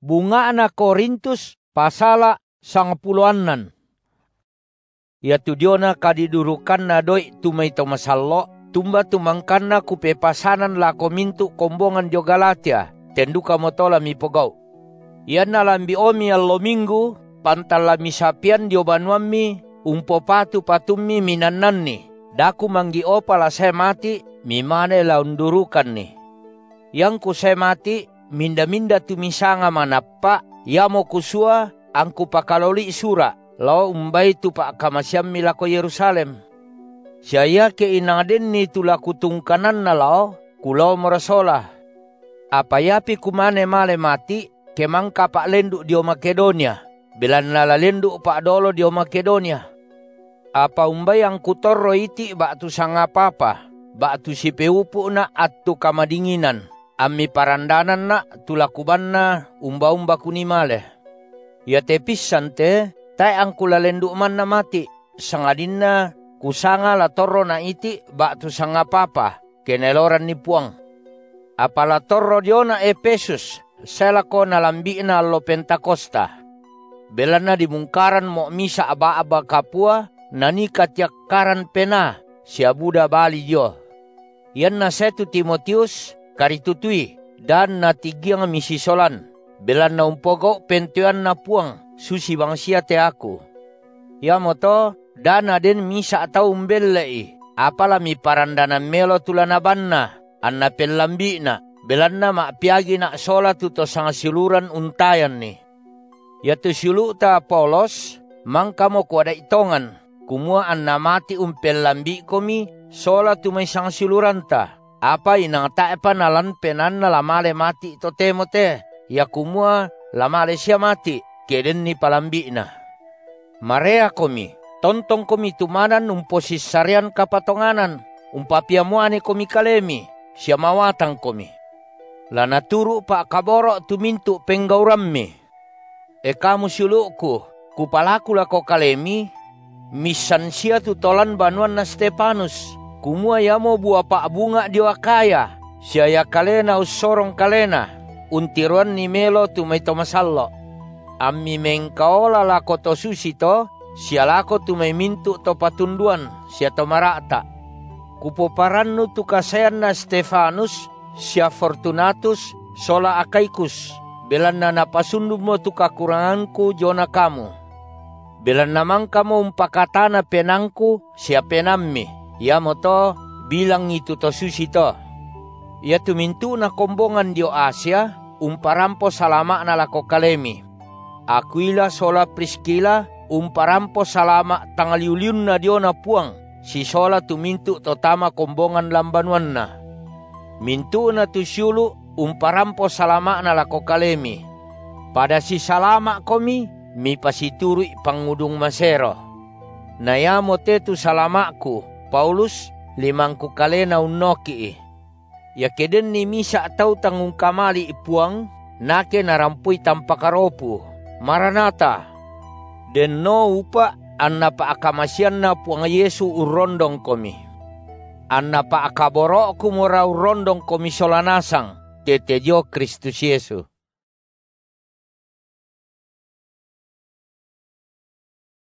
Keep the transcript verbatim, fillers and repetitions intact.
bunga na Korintus pasala sangpuluanan. Yatu diona kadidurukan na doi tumay tomasallo, tumba tumangkan na kupepasanan lako mintu kombongan jo Galatia, tenduka motola mi pogau. Yan na lambi omi allo minggu, pantal lami sapian dio banuammi, umpo patu patummi minannanni, daku manggi opa la saya mati, mimane la undurukan ni. Yang ku saya mati, minda-minda tumisanga manappa, yamo kusua, angku pakaloli sura, lao umbai tu pak kamasyam milako Yerusalem. Saya ke inaden ni tulaku tungkanan na lao, kulau merasola. Apa yapi kumane male mati, kemang kapak lenduk dio Makedonia, belan lala lenduk pak dolo dio Makedonia. Apa umbai yang kutorro iti bak tu sanga papa, bak tu si peupu na atu kamadinginan, ami parandanan na tulakuban na umba-umba kunimale. Ya tepisan te, tay ang kulalenduk man na mati, sangadin na kusanga la torro na iti bak tu sanga papa, keneloran ni puang. Apa la torro dio na Efesus, selako na lambi na lo Pentakosta. Belan na dimungkaran mo misa aba-aba kapua, nani katyakaran pena, siya Buddha bali dio. Yan na setu Timotius, karitutui, dan na tigiang misisolan. Belan na umpogo pentuan na puang, susi bangsia te aku. Ya moto, dan na den misa atau umbelai, apala mi parandanan melo tulanaban na, anna pelambi na, belan na maapiagi na sola tuto sang siluran untayan ni. Yatu silu ta Paulos, mangka mo kuada itongan, kumua anna mati umpel lambi komi, sola tumay sang siluran ta. Apa inang taepa nalan penan na lamale mati to temo te, ya kumua lamale siya mati, keden ni palambi na. Marea komi, tontong komi tumanan umposis sarian kapatonganan, umpapiamuane komi kalemi, siya mawatang komi. Lana turu pa kaboro tumintu penggaurammi. E kamu suluku, kupalaku lako kalemi, misan siya tutolan banuan na Stepanus, kumua yamo buah pak bunga diwakaya, siya ya kalena usorong kalena, untiruan ni melo tumay tomasallo. Ammi mengkaola lako to susito, siya lako tumay mintu to patunduan, siya tomarata. Kupoparannu tu kasayan na Stefanus, siya Fortunatus, sola Akaikus, belan na napasundu mo tu kakuranganku jona kamu. Belan namang kamu umpakatana penangku, siya penammi, ya moto bilang itu to susito. Ya tumintu na kombongan dio Asia, umparampo salama na lako kalemi. Aquila sola Priscila, umparampo salama tangaliuliun na dio na puang, si sola tumintu totama kombongan lambanuan na. Mintu na tu syulu umparampo salama na lako kalemi. Pada si salama komi, mi pasiturui pangudung masero. Nayamo te tu salamaku, Paulus, limangku kalena unnoki. Ya keden ni misa atau tangung kamali ipuang, nake narampui tanpa karopu. Maranata. Den no upa, anna pa akamasyan na puang Yesu urondong komi. Anna pa akaboro kumura urondong komi solanasang, tetejo Kristus Yesu.